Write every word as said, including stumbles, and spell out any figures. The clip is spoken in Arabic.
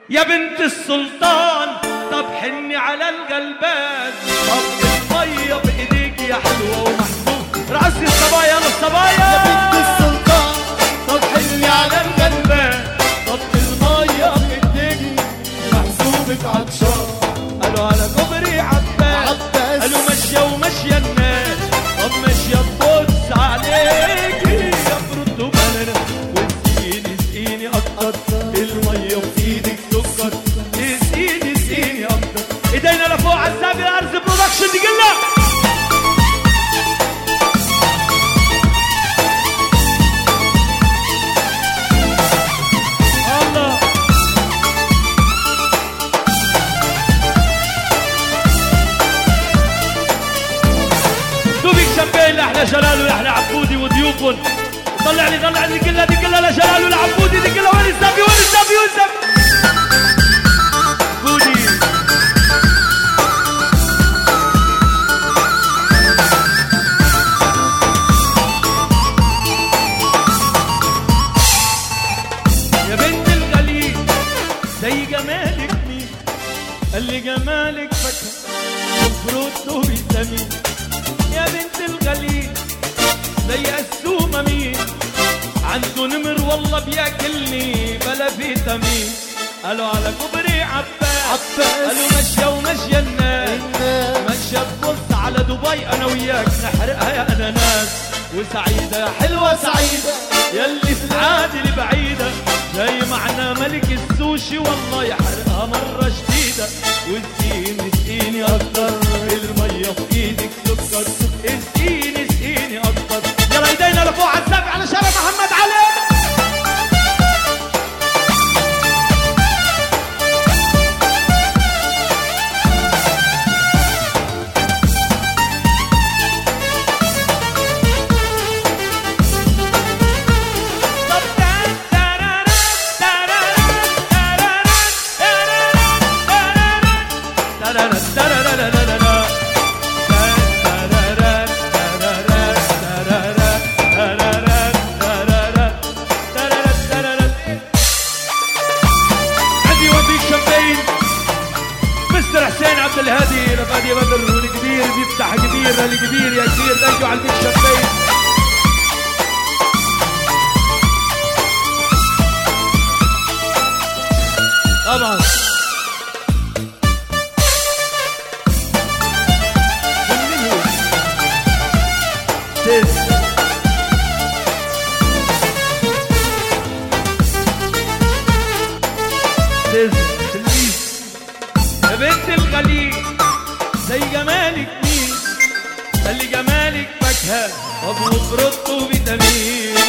يا بنت السلطان طب حني على القلبان، طب المية بإيديك يا حلوة ومحبوب رأسي الصبايا للصبايا. يا بنت السلطان طب حني على القلبان، طب المية بإيديك محسوبك عطشان. قالوا على كوبري عباس عباس قالوا ماشية وماشية الناس، طب ماشية تبص عليكي يا برد وبنانا واسقيني اسقيني أكتر، المية وإيدك سكر اسقيني اسقيني أكتر. إيدينا لفوق عالسابي الأرز برودكشن دي قلنا الله. دوبك شمبين لأحلى جلال ولأحلى عبودي وضيوفهم. طلع لي طلع لي كلها دي كلها لجلال ولعبودي دي كلها. وين السابي وين السابي وين السابي بودي. يا بنت الغليل زي جمالك مين، قال لي جمالك فاكهة وفروت وفيتامين. يا بنت الغليل زي السومة مين، عنده نمر والله بياكلني بلا فيتامين. قالوا على كوبري عباس عباس قالوا ماشية وماشية الناس، ماشية تبص على دبي أنا وياك نحرقها يا أناناس. وسعيدة يا حلوة سعيدة يلي في عادل بعيدة، جاي معنا ملك السوشي والله يحرقها مرة شديدة. واسقيني اسقيني أكتر، المية في إيدك سكر اسقيني اسقيني أكتر. يلا ايدينا لفوق عالسابع على شارع محمد علي. الهادي رفادي بدر والكبير بيفتح كبير الكبير يا كبير. ثانك يو على البيك شامبين. طبعا من هو سيز سيز يا بنت الغليل زي جمالك مين، قال لي جمالك فاكهة وفروت وفيتامين.